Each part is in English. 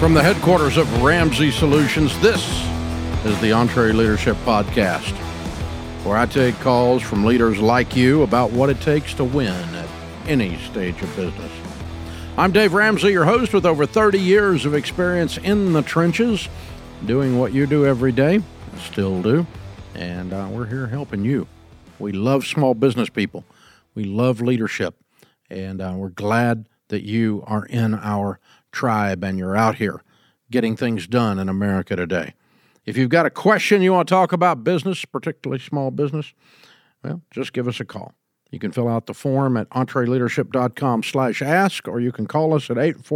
From the headquarters of Ramsey Solutions, this is the EntreLeadership Podcast, where I take calls from leaders like you about what it takes to win at any stage of business. I'm Dave Ramsey, your host with over 30 years of experience in the trenches, doing what you do every day, still do, and we're here helping you. We love small business people. We love leadership, and we're glad that you are in our tribe and you're out here getting things done in America today. If you've got a question you want to talk about business, particularly small business, well, just give us a call. You can fill out the form at entreleadership.com/ask, or you can call us at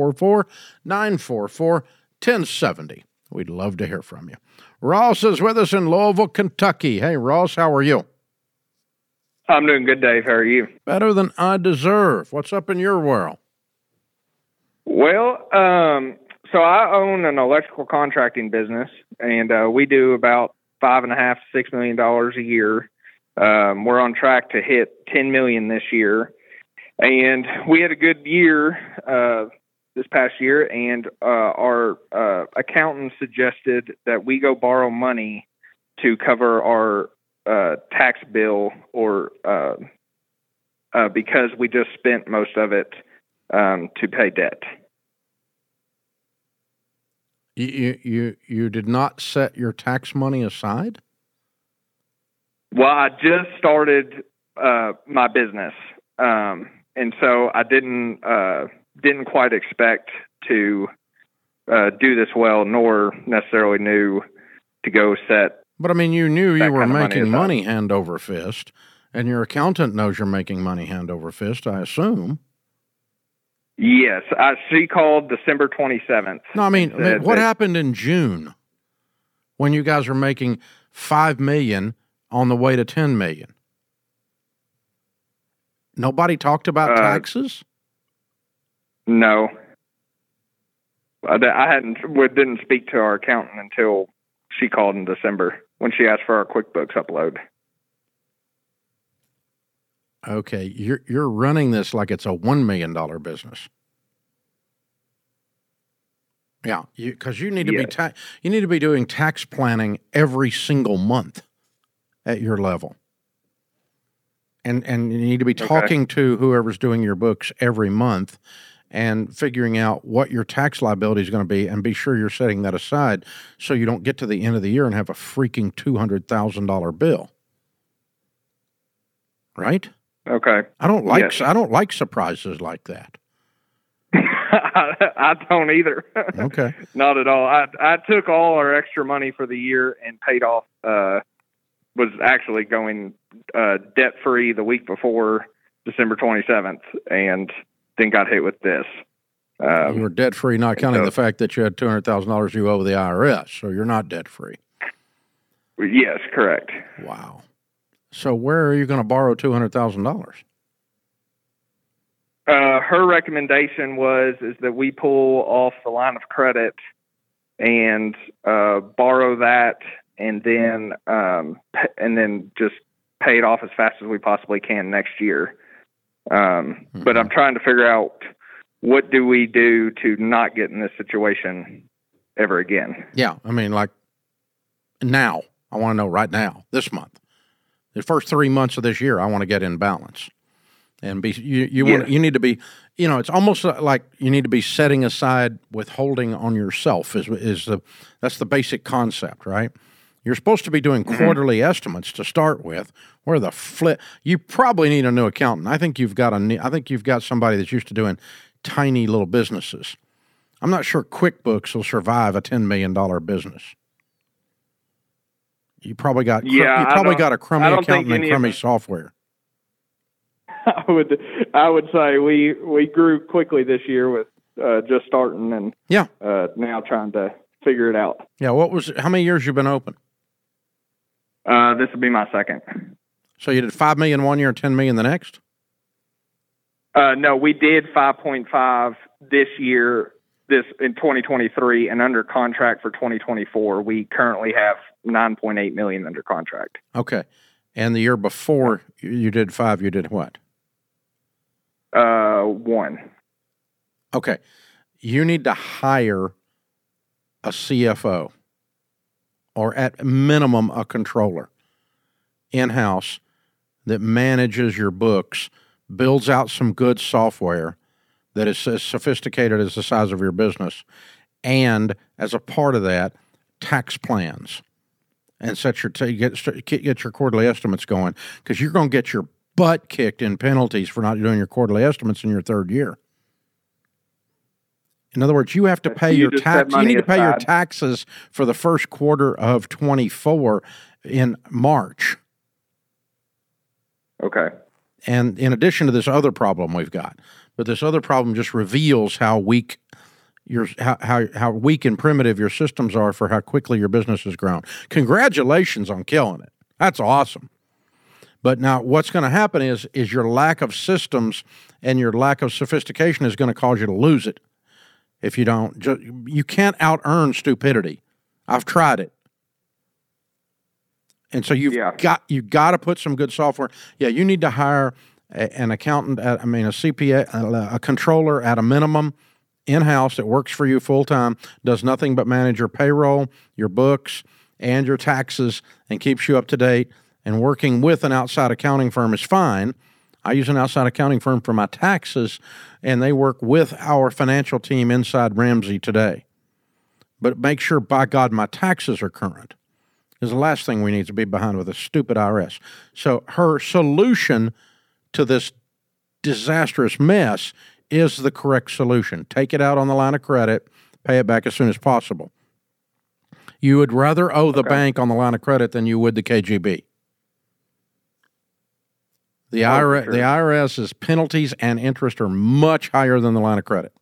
844-944-1070. We'd love to hear from you. Ross is with us in Louisville, Kentucky. Hey, Ross, how are you? I'm doing good, Dave. How are you? Better than I deserve. What's up in your world? Well, so I own an electrical contracting business, and we do about $5.5 to $6 million a year. We're on track to hit $10 million this year, and we had a good year this past year. And our accountant suggested that we go borrow money to cover our tax bill, or because we just spent most of it to pay debt. You did not set your tax money aside? Well, I just started my business, and so I didn't quite expect to do this well, nor necessarily knew to go set. But I mean, you knew you were making money hand over fist, and your accountant knows you're making money hand over fist, I assume. Yes, she called December 27th. No, I mean, what happened in June when you guys were making $5 million on the way to $10 million? Nobody talked about taxes? No, I didn't speak to our accountant until she called in December when she asked for our QuickBooks upload. Okay, you're running this like it's a $1 million business. Yeah, because you need to be you need to be doing tax planning every single month at your level, and you need to be talking to whoever's doing your books every month and figuring out what your tax liability is going to be, and be sure you're setting that aside so you don't get to the end of the year and have a freaking $200,000 bill. Right? Okay. I don't like surprises like that. I don't either. Okay. Not at all. I took all our extra money for the year and paid off. Was actually going debt free the week before December 27th, and then got hit with this. You were debt free, not counting the fact that you had $200,000 you owe the IRS, so you're not debt free. Yes, correct. Wow. So where are you going to borrow $200,000? Her recommendation is that we pull off the line of credit and borrow that, and then just pay it off as fast as we possibly can next year. But I'm trying to figure out, what do we do to not get in this situation ever again? Yeah, I mean, like now. I want to know right now, this month. The first 3 months of this year, I want to get in balance, and you need to be, it's almost like you need to be setting aside withholding on yourself. That's the basic concept, right? You're supposed to be doing quarterly estimates to start with. Where the flip? You probably need a new accountant. I think you've got somebody that's used to doing tiny little businesses. I'm not sure QuickBooks will survive a $10 million business. You probably got a crummy accountant and crummy software. I would say we grew quickly this year with just starting and now trying to figure it out. Yeah, how many years you been open? This will be my second. So you did $5 million one year and $10 million the next? No, we did 5.5 this year, this in 2023, and under contract for 2024. We currently have $9.8 million under contract. Okay. And the year before you did 5, you did what? 1. Okay. You need to hire a CFO, or at minimum a controller in-house that manages your books, builds out some good software that is as sophisticated as the size of your business, and as a part of that, tax plans, and get your quarterly estimates going, because you're going to get your butt kicked in penalties for not doing your quarterly estimates in your third year. In other words, you have to pay your tax. You need to pay your taxes for the first quarter of 24 in March. Okay. And in addition to this other problem we've got, but this other problem just reveals how weak how weak and primitive your systems are for how quickly your business has grown. Congratulations on killing it. That's awesome. But now what's going to happen is your lack of systems and your lack of sophistication is going to cause you to lose it. If you don't, you can't out-earn stupidity. I've tried it. And so you've got to put some good software. Yeah, you need to hire an accountant, a CPA, a controller at a minimum in-house that works for you full-time, does nothing but manage your payroll, your books, and your taxes, and keeps you up to date. And working with an outside accounting firm is fine. I use an outside accounting firm for my taxes, and they work with our financial team inside Ramsey today. But make sure, by God, my taxes are current. Is the last thing we need to be behind with a stupid IRS. So her solution to this disastrous mess is the correct solution. Take it out on the line of credit, pay it back as soon as possible. You would rather owe the bank on the line of credit than you would the KGB. The IRS's penalties and interest are much higher than the line of credit.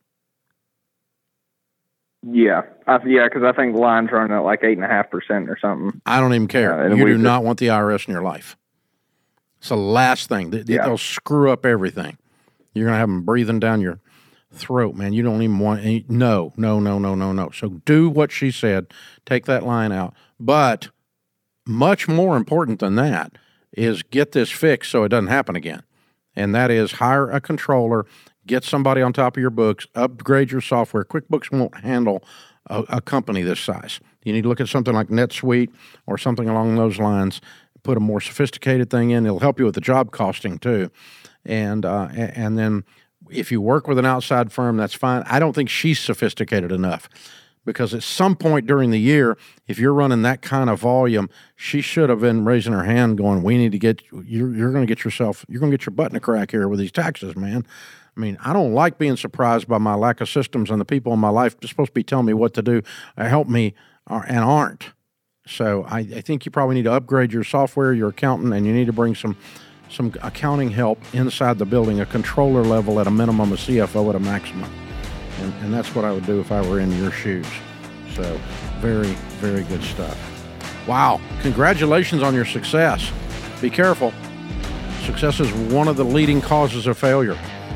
Yeah, because I think the line's running at like 8.5% or something. I don't even care. You do not want the IRS in your life. It's the last thing. They'll screw up everything. You're going to have them breathing down your throat, man. You don't even want any. No. So do what she said. Take that line out. But much more important than that is get this fixed so it doesn't happen again. And that is hire a controller, get somebody on top of your books, upgrade your software. QuickBooks won't handle a company this size. You need to look at something like NetSuite or something along those lines. Put a more sophisticated thing in. It'll help you with the job costing too. And then if you work with an outside firm, that's fine. I don't think she's sophisticated enough, because at some point during the year, if you're running that kind of volume, she should have been raising her hand going, we need to get, you're going to get your butt in a crack here with these taxes, man. I mean, I don't like being surprised by my lack of systems, and the people in my life are supposed to be telling me what to do, help me, and aren't. So I think you probably need to upgrade your software, your accountant, and you need to bring some accounting help inside the building, a controller level at a minimum, a CFO at a maximum. And that's what I would do if I were in your shoes. So very, very good stuff. Wow. Congratulations on your success. Be careful. Success is one of the leading causes of failure.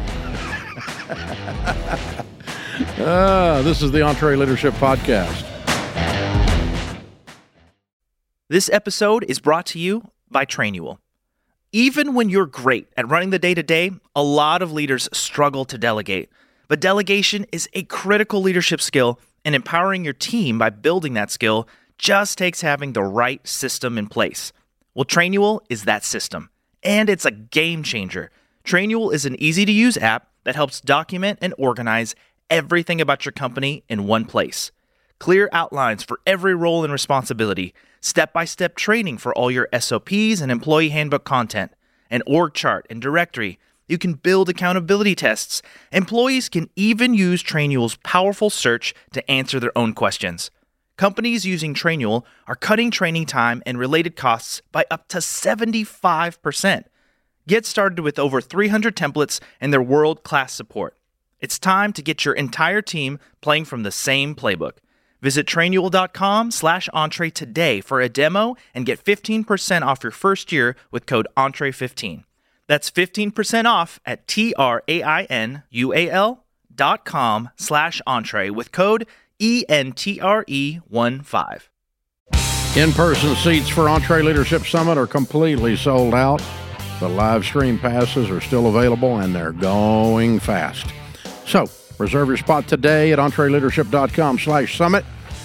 This is the EntreLeadership Podcast. This episode is brought to you by Trainual. Even when you're great at running the day-to-day, a lot of leaders struggle to delegate. But delegation is a critical leadership skill, and empowering your team by building that skill just takes having the right system in place. Well, Trainual is that system, and it's a game changer. Trainual is an easy-to-use app that helps document and organize everything about your company in one place. Clear outlines for every role and responsibility, step-by-step training for all your SOPs and employee handbook content, an org chart and directory. You can build accountability tests. Employees can even use Trainual's powerful search to answer their own questions. Companies using Trainual are cutting training time and related costs by up to 75%. Get started with over 300 templates and their world-class support. It's time to get your entire team playing from the same playbook. Visit Trainual.com/Entre today for a demo and get 15% off your first year with code Entre15. That's 15% off at Trainual.com/Entre with code ENTRE15. In-person seats for EntreLeadership Summit are completely sold out. The live stream passes are still available, and they're going fast. So reserve your spot today at EntreLeadership.com/summit.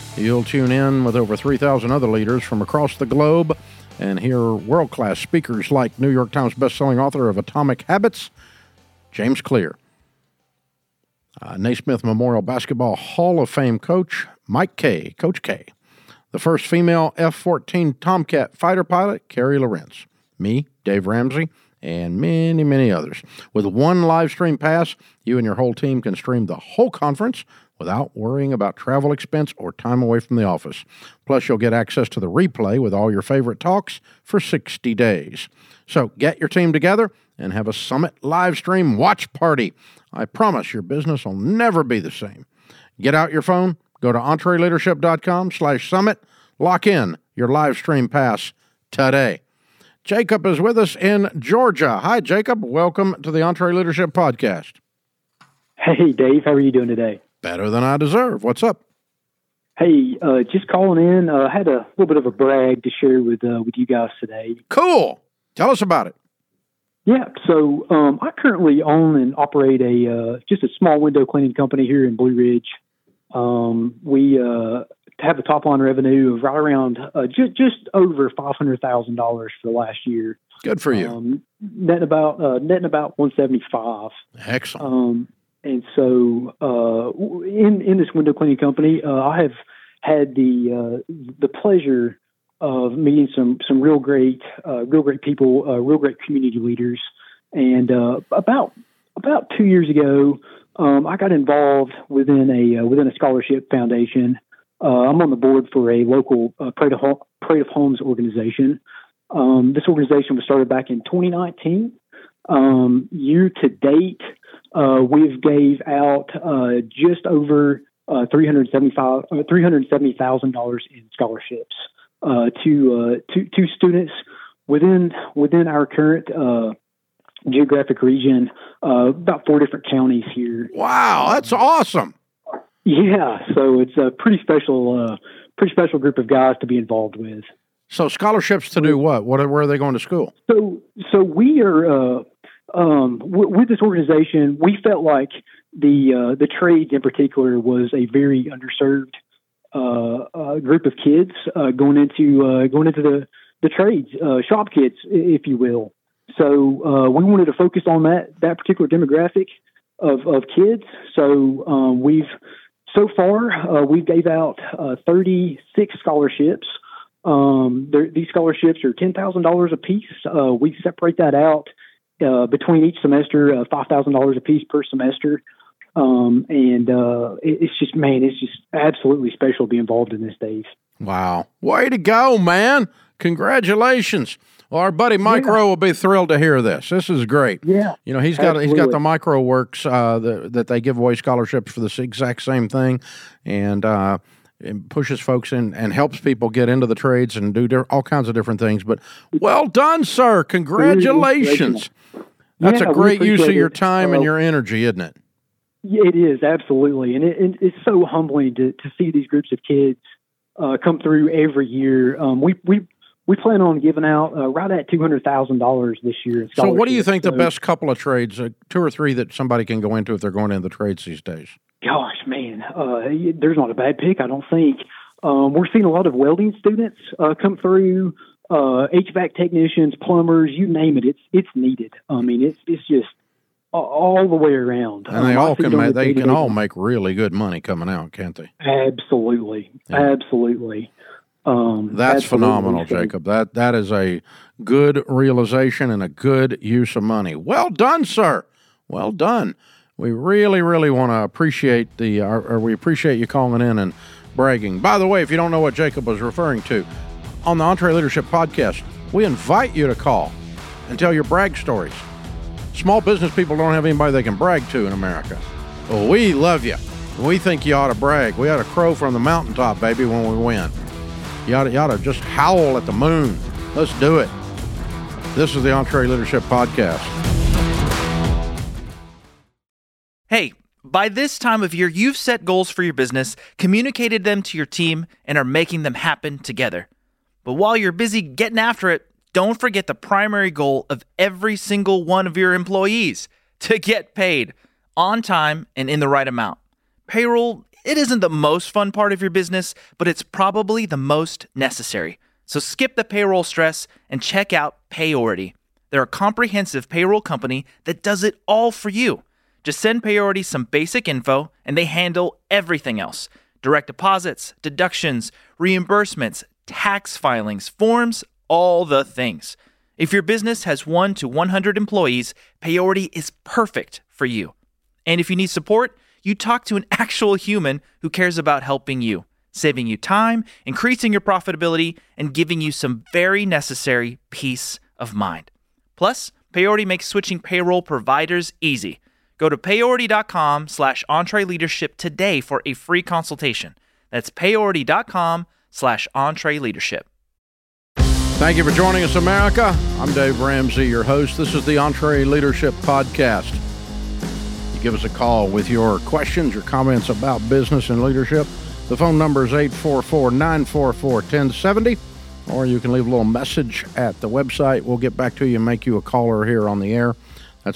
You'll tune in with over 3,000 other leaders from across the globe and hear world-class speakers like New York Times bestselling author of Atomic Habits, James Clear. Naismith Memorial Basketball Hall of Fame coach, Mike K., Coach K. The first female F-14 Tomcat fighter pilot, Carrie Lawrence. Me, Dave Ramsey, and many, many others. With one live stream pass, you and your whole team can stream the whole conference without worrying about travel expense or time away from the office. Plus, you'll get access to the replay with all your favorite talks for 60 days. So get your team together and have a Summit live stream watch party. I promise your business will never be the same. Get out your phone, go to EntreLeadership.com/summit, lock in your live stream pass today. Jacob is with us in Georgia. Hi, Jacob. Welcome to the EntreLeadership Podcast. Hey, Dave. How are you doing today? Better than I deserve. What's up? Hey, just calling in. I had a little bit of a brag to share with you guys today. Cool. Tell us about it. Yeah. So I currently own and operate just a small window cleaning company here in Blue Ridge. We have a top line revenue of right around just over $500,000 for the last year. Good for you. Netting about 175. Excellent. And so, in this window cleaning company, I have had the pleasure of meeting some real great people, real great community leaders. And about 2 years ago, I got involved within a scholarship foundation. I'm on the board for a local Parade of Homes organization. This organization was started back in 2019. Year to date, we've gave out just over $370,000 in scholarships to students within our current geographic region. About 4 different counties here. Wow, that's awesome. Yeah, so it's a pretty special group of guys to be involved with. So scholarships to do what? Where are they going to school? So we are with this organization. We felt like the trades in particular was a very underserved group of kids going into the trades, shop kids, if you will. So we wanted to focus on that particular demographic of kids. So we've gave out 36 scholarships. These scholarships are $10,000 a piece. We separate that out between each semester, $5,000 a piece per semester. It's just absolutely special to be involved in this, Dave. Wow. Way to go, man. Congratulations. Well, our buddy Mike Rowe will be thrilled to hear this. This is great. Yeah. You know, he's got the Micro Works that they give away scholarships for the exact same thing, and it pushes folks in and helps people get into the trades and do all kinds of different things. But well done, sir. Congratulations. That's a great use of your time and your energy, isn't it? Yeah, it is, absolutely. And it's so humbling to see these groups of kids come through every year. We plan on giving out right at $200,000 this year. So what do you think the best couple of trades, 2 or 3 that somebody can go into if they're going into the trades these days? Gosh, man, there's not a bad pick, I don't think. We're seeing a lot of welding students come through, HVAC technicians, plumbers, you name it. It's needed. I mean, it's just all the way around. And they can all make really good money coming out, can't they? Absolutely. Yeah. Absolutely. That's phenomenal, Jacob. That is a good realization and a good use of money. Well done, sir. Well done. We really, really want to appreciate we appreciate you calling in and bragging. By the way, if you don't know what Jacob was referring to, on the EntreLeadership Podcast, we invite you to call and tell your brag stories. Small business people don't have anybody they can brag to in America. Well, we love you. We think you ought to brag. We ought to crow from the mountaintop, baby, when we win. You ought to just howl at the moon. Let's do it. This is the EntreLeadership Podcast. Hey, by this time of year, you've set goals for your business, communicated them to your team, and are making them happen together. But while you're busy getting after it, don't forget the primary goal of every single one of your employees: to get paid on time and in the right amount. Payroll It isn't the most fun part of your business, but it's probably the most necessary. So skip the payroll stress and check out Payority. They're a comprehensive payroll company that does it all for you. Just send Payority some basic info, and they handle everything else. Direct deposits, deductions, reimbursements, tax filings, forms, all the things. If your business has 1 to 100 employees, Payority is perfect for you. And if you need support, you talk to an actual human who cares about helping you, saving you time, increasing your profitability, and giving you some very necessary peace of mind. Plus, Payority makes switching payroll providers easy. Go to payority.com/EntreLeadership today for a free consultation. That's payority.com/EntreLeadership. Thank you for joining us, America. I'm Dave Ramsey, your host. This is the EntreLeadership Podcast. You give us a call with your questions, your comments about business and leadership. The phone number is 844-944-1070, or you can leave a little message at the website. We'll get back to you and make you a caller here on the air. That's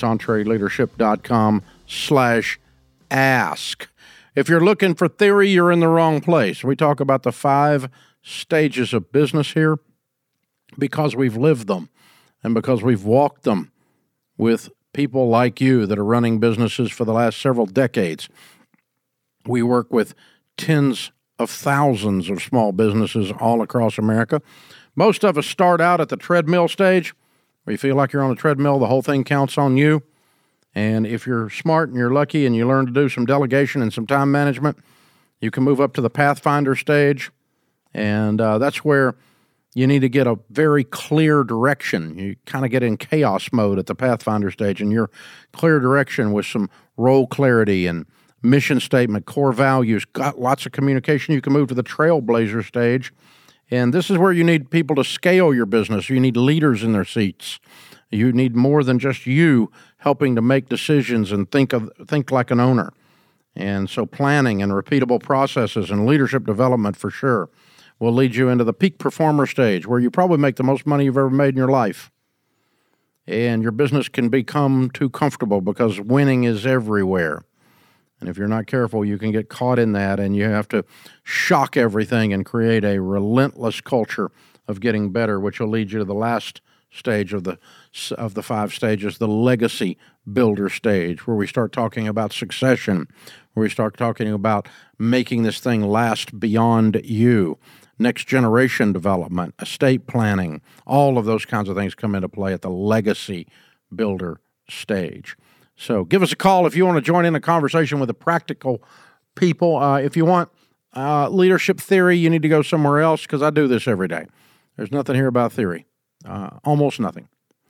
EntreLeadership.com/ask. If you're looking for theory, you're in the wrong place. We talk about the 5 stages of business here because we've lived them and because we've walked them with people like you that are running businesses for the last several decades. We work with tens of thousands of small businesses all across America. Most of us start out at the treadmill stage, where you feel like you're on a treadmill, the whole thing counts on you. And if you're smart and you're lucky and you learn to do some delegation and some time management, you can move up to the Pathfinder stage. And that's where you need to get a very clear direction. You kind of get in chaos mode at the Pathfinder stage, and your clear direction with some role clarity and mission statement, core values, got lots of communication. You can move to the Trailblazer stage. And this is where you need people to scale your business. You need leaders in their seats. You need more than just you helping to make decisions and think like an owner. And so planning and repeatable processes and leadership development for sure will lead you into the peak performer stage, where you probably make the most money you've ever made in your life. And your business can become too comfortable because winning is everywhere. And if you're not careful, you can get caught in that, and you have to shock everything and create a relentless culture of getting better, which will lead you to the last stage of the 5 stages, the legacy builder stage, where we start talking about succession, where we start talking about making this thing last beyond you, next generation development, estate planning, all of those kinds of things come into play at the legacy builder stage. So give us a call if you want to join in a conversation with the practical people. If you want leadership theory, you need to go somewhere else, because I do this every day. There's nothing here about theory, almost nothing.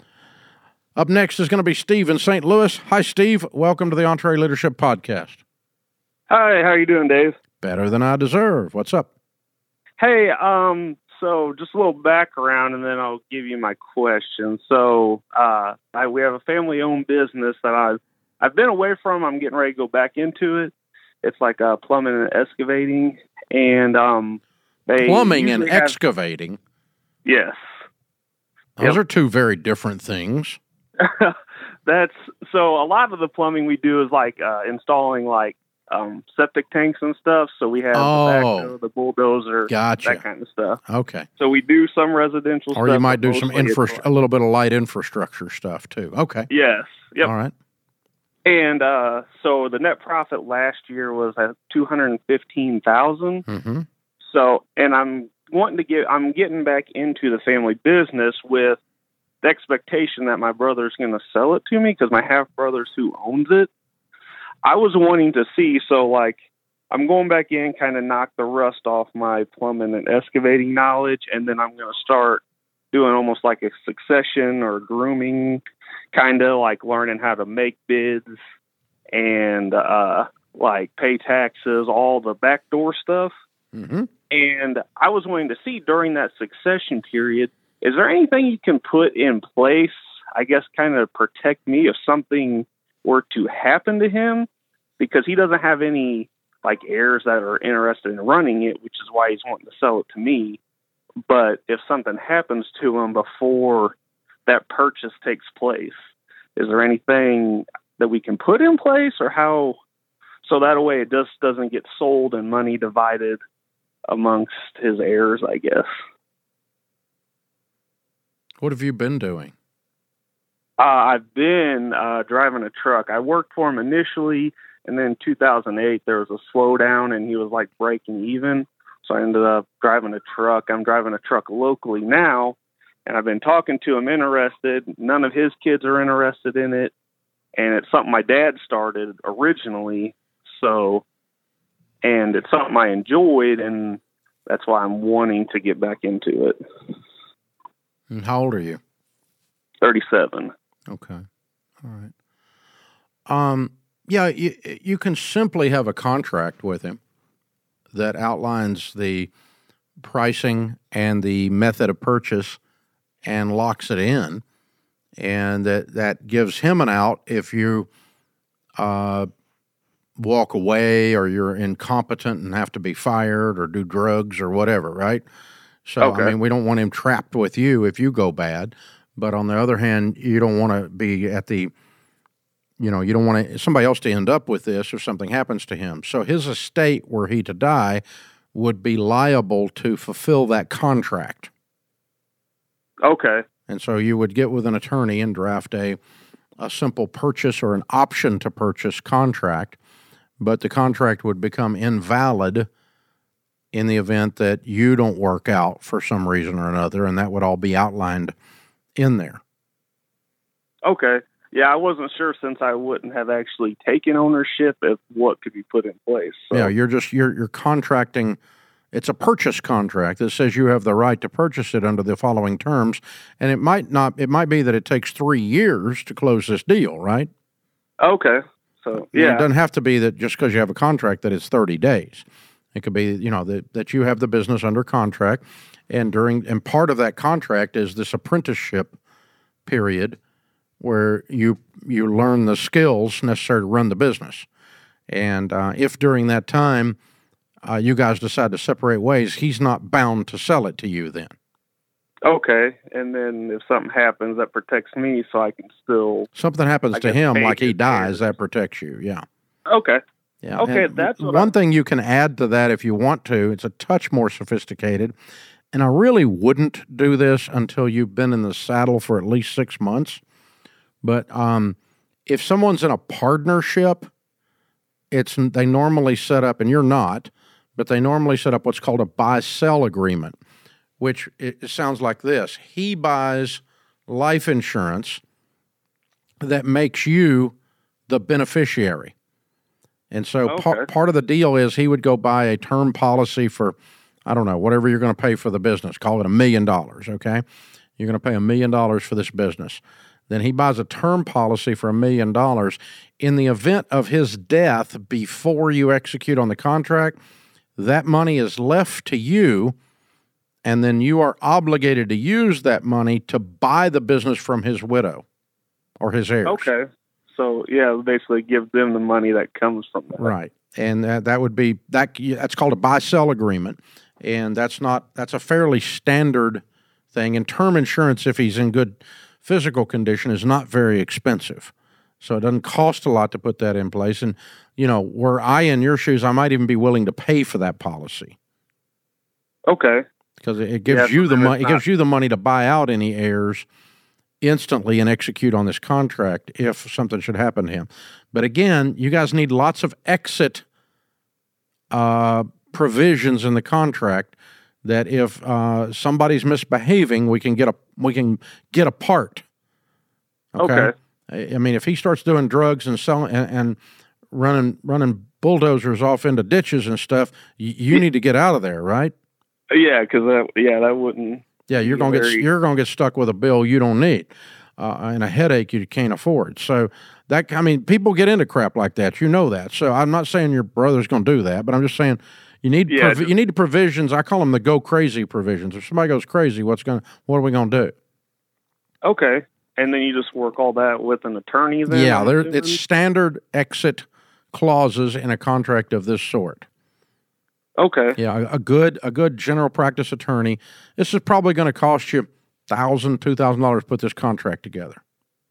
Up next is going to be Steve in St. Louis. Hi, Steve. Welcome to the EntreLeadership Podcast. Hi, how are you doing, Dave? Better than I deserve. What's up? Hey, so just a little background, and then I'll give you my question. So, we have a family-owned business that I've been away from. I'm getting ready to go back into it. It's like plumbing and excavating, and plumbing and excavating. Yes, those are 2 very different things. That's so. A lot of the plumbing we do is like installing like septic tanks and stuff. So we have the backhoe, the bulldozer, gotcha, that kind of stuff. Okay. So we do some residential stuff. Or you might do some a little bit of light infrastructure stuff too. Okay. Yes. Yep. All right. And so the net profit last year was at $215,000. Mm-hmm. So, and I'm getting back into the family business with the expectation that my brother's going to sell it to me, because my half brother's who owns it. I was wanting to see, so like I'm going back in, kind of knock the rust off my plumbing and excavating knowledge, and then I'm going to start doing almost like a succession or grooming, kind of like learning how to make bids and like pay taxes, all the backdoor stuff. Mm-hmm. And I was wanting to see during that succession period, is there anything you can put in place, I guess, kind of protect me if something were to happen to him? Because he doesn't have any like heirs that are interested in running it, which is why he's wanting to sell it to me. But if something happens to him before that purchase takes place, is there anything that we can put in place, or how So that way it just doesn't get sold and money divided amongst his heirs, I guess. What have you been doing? I've been driving a truck. I worked for him initially, and then in 2008 there was a slowdown, and he was like breaking even. So I ended up driving a truck. I'm driving a truck locally now, and I've been talking to him, interested. None of his kids are interested in it, and it's something my dad started originally. So, and it's something I enjoyed, and that's why I'm wanting to get back into it. And how old are you? 37. Okay. All right. Yeah, you can simply have a contract with him that outlines the pricing and the method of purchase and locks it in, and that gives him an out if you walk away or you're incompetent and have to be fired or do drugs or whatever, right? So, Okay. I mean, we don't want him trapped with you if you go bad. But on the other hand, you don't want to be at the, you don't want somebody else to end up with this if something happens to him. So his estate, were he to die, would be liable to fulfill that contract. Okay. And so you would get with an attorney and draft a simple purchase or an option to purchase contract, but the contract would become invalid in the event that you don't work out for some reason or another, and that would all be outlined in there. Okay. Yeah, I wasn't sure since I wouldn't have actually taken ownership of what could be put in place. So. Yeah, you're contracting. It's a purchase contract that says you have the right to purchase it under the following terms, and it might be that it takes 3 years to close this deal, right? Okay. So, yeah. It doesn't have to be that just because you have a contract that it's 30 days. It could be, that you have the business under contract, and part of that contract is this apprenticeship period where you learn the skills necessary to run the business. And if during that time you guys decide to separate ways, he's not bound to sell it to you then. Okay. And then if something happens, that protects me so I can still... Something happens to him, like he dies, that protects you, yeah. Okay. Yeah. Okay, and that's what one thing you can add to that if you want to. It's a touch more sophisticated, and I really wouldn't do this until you've been in the saddle for at least 6 months. But if someone's in a partnership, they normally set up, and you're not, but they normally set up what's called a buy-sell agreement, which it sounds like this. He buys life insurance that makes you the beneficiary. And so part of the deal is he would go buy a term policy for, I don't know, whatever you're going to pay for the business. Call it $1 million, okay? You're going to pay $1 million for this business. Then he buys a term policy for $1 million. In the event of his death, before you execute on the contract, that money is left to you, and then you are obligated to use that money to buy the business from his widow or his heirs. Okay. So, yeah, basically give them the money that comes from that. Right. And that would be, that's called a buy-sell agreement, and that's a fairly standard thing. And term insurance, if he's in good physical condition, is not very expensive. So it doesn't cost a lot to put that in place. And, were I in your shoes, I might even be willing to pay for that policy. Okay. Because it gives you the money. It gives you the money to buy out any heirs instantly and execute on this contract if something should happen to him. But again, you guys need lots of exit provisions in the contract that if somebody's misbehaving, we can get a part. Okay. I mean, if he starts doing drugs and selling and running bulldozers off into ditches and stuff, you need to get out of there, right? Yeah, because that wouldn't. Yeah, you're gonna get stuck with a bill you don't need, and a headache you can't afford. So people get into crap like that. You know that. So I'm not saying your brother's going to do that, but I'm just saying you need the provisions. I call them the go crazy provisions. If somebody goes crazy, what are we going to do? Okay, and then you just work all that with an attorney. Then it's standard exit clauses in a contract of this sort. Okay. Yeah, a good general practice attorney. This is probably going to cost you $1,000, $2,000 to put this contract together.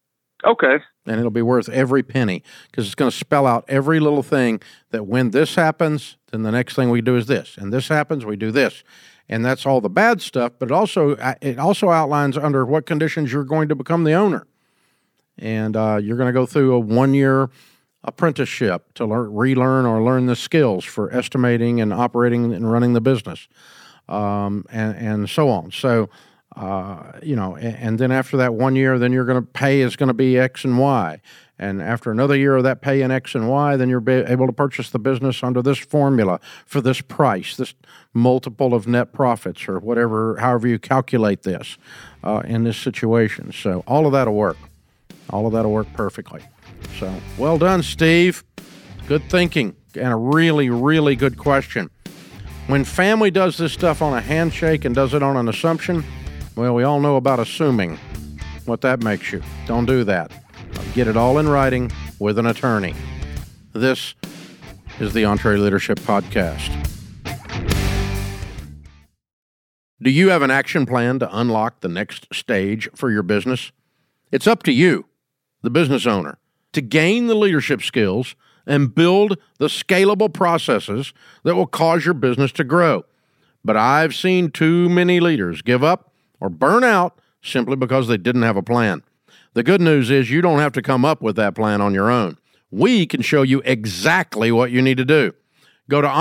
Okay. And it'll be worth every penny because it's going to spell out every little thing that when this happens, then the next thing we do is this. And this happens, we do this. And that's all the bad stuff, but it also outlines under what conditions you're going to become the owner. And you're going to go through a 1-year apprenticeship to relearn or learn the skills for estimating and operating and running the business, and so on. So, and then after that 1 year, then you're going to pay is going to be X and Y. And after another year of that pay in X and Y, then you're able to purchase the business under this formula for this price, this multiple of net profits or whatever, however you calculate this in this situation. So all of that will work. All of that will work perfectly. So well done, Steve. Good thinking and a really, really good question. When family does this stuff on a handshake and does it on an assumption, well, we all know about assuming what that makes you. Don't do that. Get it all in writing with an attorney. This is the EntreLeadership Podcast. Do you have an action plan to unlock the next stage for your business? It's up to you, the business owner, to gain the leadership skills and build the scalable processes that will cause your business to grow. But I've seen too many leaders give up or burn out simply because they didn't have a plan. The good news is you don't have to come up with that plan on your own. We can show you exactly what you need to do. Go to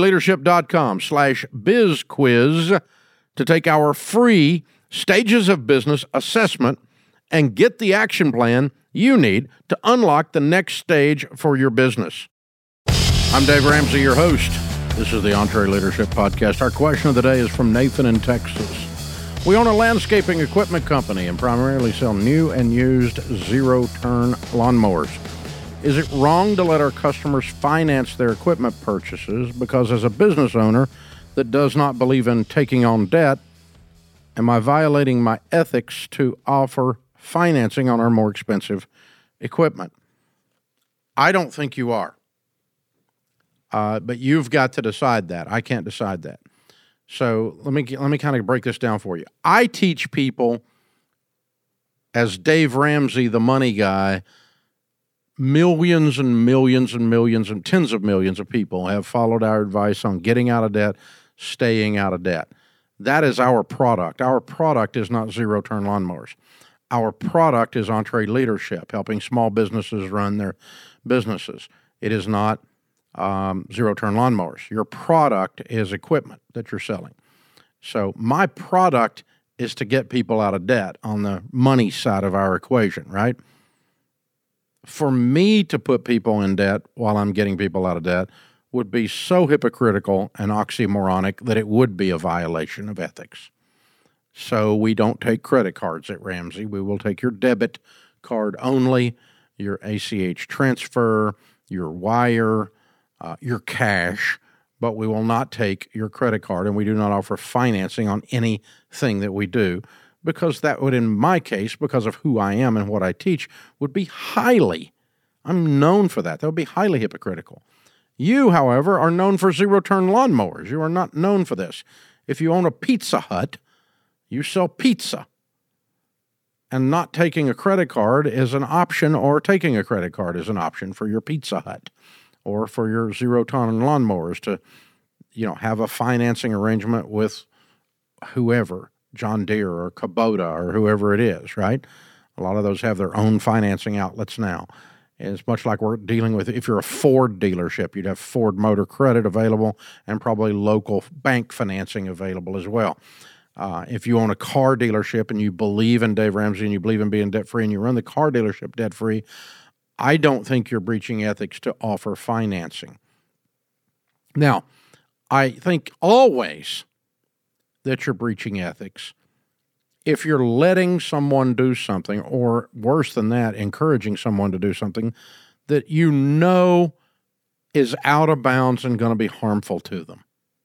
EntreLeadership.com/bizquiz to take our free Stages of Business assessment and get the action plan you need to unlock the next stage for your business. I'm Dave Ramsey, your host. This is the EntreLeadership Podcast. Our question of the day is from Nathan in Texas. We own a landscaping equipment company and primarily sell new and used zero-turn lawnmowers. Is it wrong to let our customers finance their equipment purchases because as a business owner that does not believe in taking on debt, am I violating my ethics to offer financing on our more expensive equipment? I don't think you are. But you've got to decide that. I can't decide that. So let me kind of break this down for you. I teach people, as Dave Ramsey, the money guy, millions and millions and millions and tens of millions of people have followed our advice on getting out of debt, staying out of debt. That is our product. Our product is not zero-turn lawnmowers. Our product is EntreLeadership, helping small businesses run their businesses. It is not zero-turn lawnmowers. Your product is equipment that you're selling. So my product is to get people out of debt on the money side of our equation, right? For me to put people in debt while I'm getting people out of debt would be so hypocritical and oxymoronic that it would be a violation of ethics. So we don't take credit cards at Ramsey. We will take your debit card only, your ACH transfer, your wire, your cash, but we will not take your credit card, and we do not offer financing on anything that we do, because that would, in my case, because of who I am and what I teach, would be I'm known for that. That would be highly hypocritical. You, however, are known for zero-turn lawnmowers. You are not known for this. If you own a Pizza Hut, you sell pizza. And not taking a credit card is an option, or taking a credit card is an option for your Pizza Hut or for your zero-turn lawnmowers to, have a financing arrangement with whoever, John Deere or Kubota or whoever it is, right? A lot of those have their own financing outlets now. And it's much like we're dealing with, if you're a Ford dealership, you'd have Ford Motor Credit available and probably local bank financing available as well. If you own a car dealership and you believe in Dave Ramsey and you believe in being debt-free and you run the car dealership debt-free, I don't think you're breaching ethics to offer financing. Now, I think always that you're breaching ethics if you're letting someone do something, or worse than that, encouraging someone to do something that you know is out of bounds and going to be harmful to them.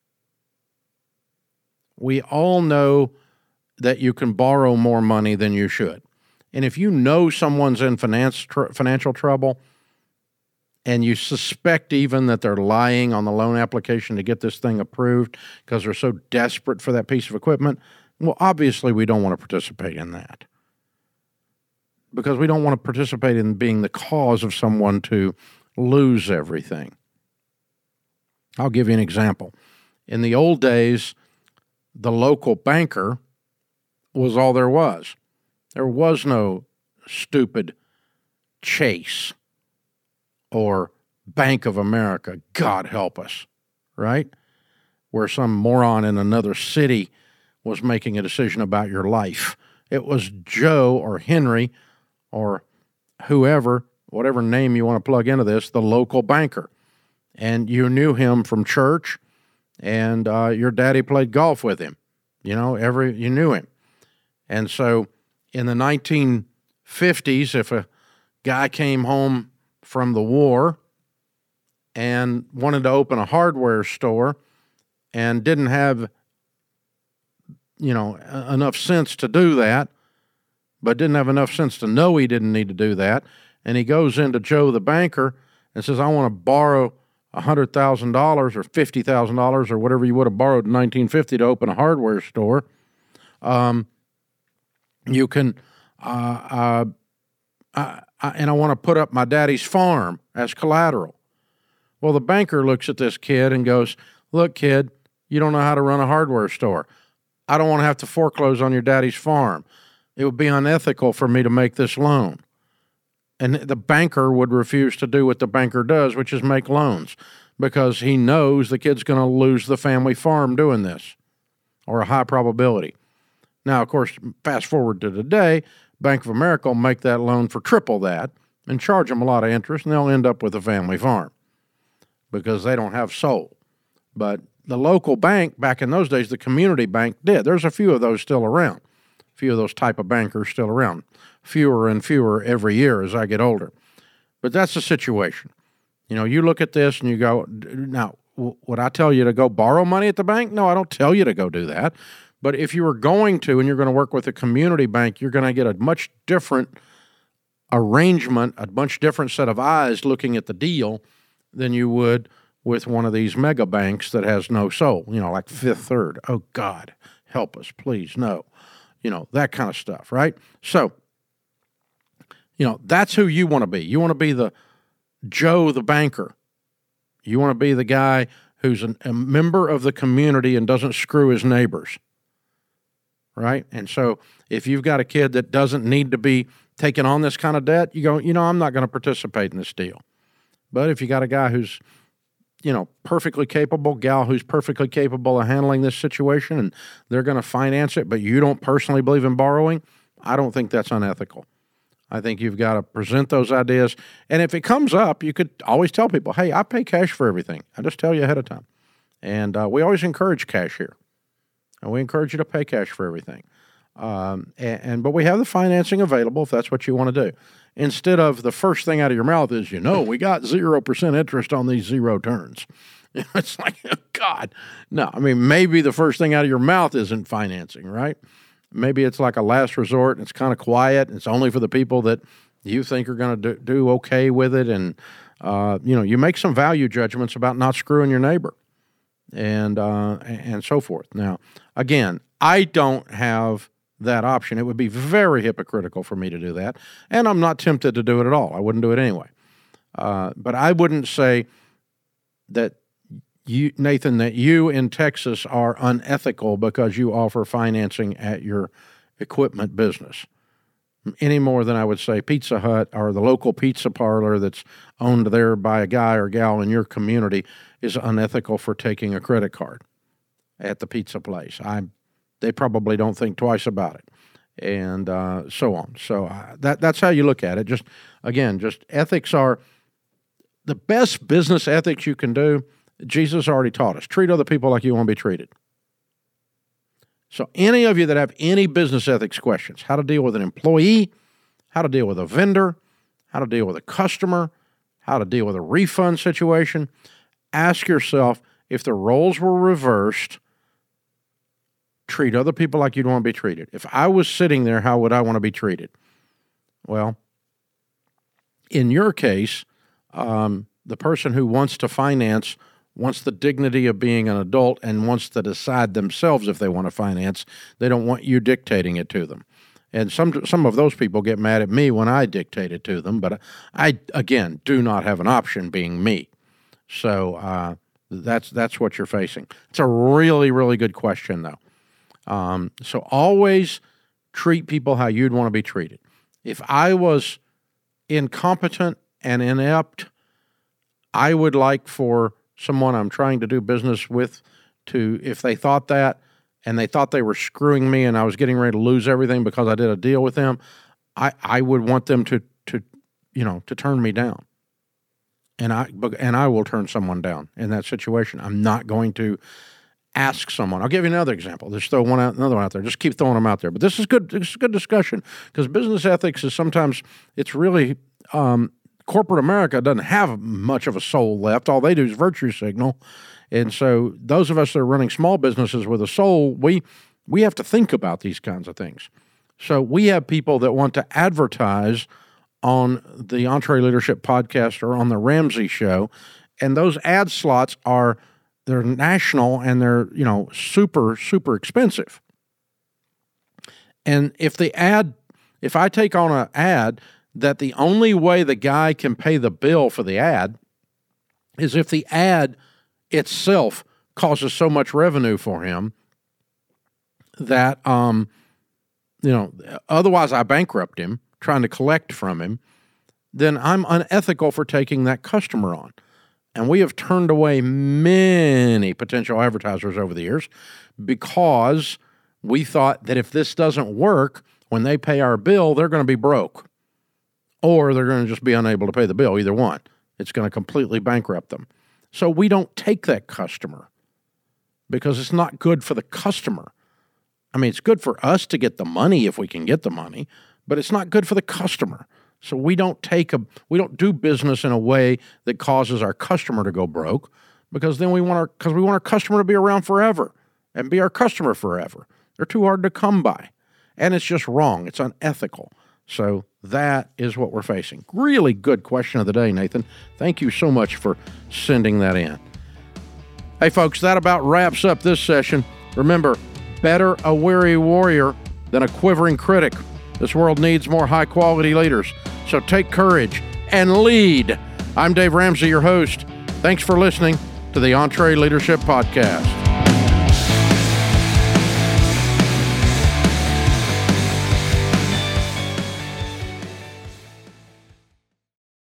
We all know that you can borrow more money than you should. And if you know someone's in financial trouble and you suspect even that they're lying on the loan application to get this thing approved because they're so desperate for that piece of equipment, well, obviously we don't want to participate in that. because we don't want to participate in being the cause of someone to lose everything. I'll give you an example. In the old days, the local banker was all there was. There was no stupid Chase or Bank of America, God help us, right? Where some moron in another city was making a decision about your life. It was Joe or Henry or whoever, whatever name you want to plug into this, the local banker. And you knew him from church, and your daddy played golf with him. You knew him. And so in the 1950s, if a guy came home from the war and wanted to open a hardware store and didn't have, enough sense to do that, but didn't have enough sense to know he didn't need to do that, and he goes into Joe the banker and says, I want to borrow $100,000 or $50,000 or whatever you would have borrowed in 1950 to open a hardware store, you can, and I want to put up my daddy's farm as collateral. Well, the banker looks at this kid and goes, look, kid, you don't know how to run a hardware store. I don't want to have to foreclose on your daddy's farm. It would be unethical for me to make this loan. And the banker would refuse to do what the banker does, which is make loans, because he knows the kid's going to lose the family farm doing this, or a high probability. Now, of course, fast forward to today, Bank of America will make that loan for triple that and charge them a lot of interest, and they'll end up with a family farm because they don't have soul. But the local bank, back in those days, the community bank did. There's a few of those still around, a few of those type of bankers still around. Fewer and fewer every year as I get older. But that's the situation. You look at this and you go, now, would I tell you to go borrow money at the bank? No, I don't tell you to go do that. But if you were going to, and you're going to work with a community bank, you're going to get a much different arrangement, a much different set of eyes looking at the deal than you would with one of these mega banks that has no soul, like Fifth Third. Oh, God, help us, please, no. That kind of stuff, right? So, that's who you want to be. You want to be the Joe the banker. You want to be the guy who's a member of the community and doesn't screw his neighbors, right? And so if you've got a kid that doesn't need to be taking on this kind of debt, you go, I'm not going to participate in this deal. But if you got a guy who's, perfectly capable, gal who's perfectly capable of handling this situation, and they're going to finance it, but you don't personally believe in borrowing, I don't think that's unethical. I think you've got to present those ideas. And if it comes up, you could always tell people, hey, I pay cash for everything. I just tell you ahead of time. And we always encourage cash here. And we encourage you to pay cash for everything. But we have the financing available if that's what you want to do. Instead of the first thing out of your mouth is, we got 0% interest on these zero turns. It's like, oh, God. No, maybe the first thing out of your mouth isn't financing, right? Maybe it's like a last resort, and it's kind of quiet. And it's only for the people that you think are going to do okay with it. And, you make some value judgments about not screwing your neighbor and so forth. Now, again, I don't have that option. It would be very hypocritical for me to do that. And I'm not tempted to do it at all. I wouldn't do it anyway. But I wouldn't say that you, Nathan, that you in Texas are unethical because you offer financing at your equipment business, any more than I would say Pizza Hut or the local pizza parlor that's owned there by a guy or gal in your community is unethical for taking a credit card at the pizza place. They probably don't think twice about it, and so on. So that's how you look at it. Just ethics are the best business ethics you can do. Jesus already taught us. Treat other people like you want to be treated. So any of you that have any business ethics questions, how to deal with an employee, how to deal with a vendor, how to deal with a customer, how to deal with a refund situation, ask yourself, if the roles were reversed, treat other people like you'd want to be treated. If I was sitting there, how would I want to be treated? Well, in your case, the person who wants to finance wants the dignity of being an adult and wants to decide themselves if they want to finance. They don't want you dictating it to them. And some of those people get mad at me when I dictate it to them, but I again, do not have an option being me. So that's what you're facing. It's a really, really good question, though. So always treat people how you'd want to be treated. If I was incompetent and inept, I would like for someone I'm trying to do business with to, if they thought that and they thought they were screwing me and I was getting ready to lose everything because I did a deal with them, I would want them to turn me down. And I will turn someone down in that situation. I'm not going to ask someone. I'll give you another example. Just throw another one out there. Just keep throwing them out there. But this is good. This is good discussion because business ethics is sometimes, it's really, corporate America doesn't have much of a soul left. All they do is virtue signal. And so those of us that are running small businesses with a soul, we have to think about these kinds of things. So we have people that want to advertise on the EntreLeadership Podcast or on the Ramsey Show, and those ad slots they're national and they're, super, super expensive. And if I take on an ad that the only way the guy can pay the bill for the ad is if the ad itself causes so much revenue for him that, otherwise I bankrupt him trying to collect from him, then I'm unethical for taking that customer on. And we have turned away many potential advertisers over the years because we thought that if this doesn't work, when they pay our bill, they're going to be broke. Or they're going to just be unable to pay the bill, either one. It's going to completely bankrupt them. So we don't take that customer because it's not good for the customer. I mean, it's good for us to get the money if we can get the money, but it's not good for the customer. So we don't do business in a way that causes our customer to go broke, because then we want our customer to be around forever and be our customer forever. They're too hard to come by, and it's just wrong. It's unethical. So that is what we're facing. Really good question of the day, Nathan. Thank you so much for sending that in. Hey, folks, that about wraps up this session. Remember, better a weary warrior than a quivering critic. This world needs more high-quality leaders. So take courage and lead. I'm Dave Ramsey, your host. Thanks for listening to the EntreLeadership Podcast.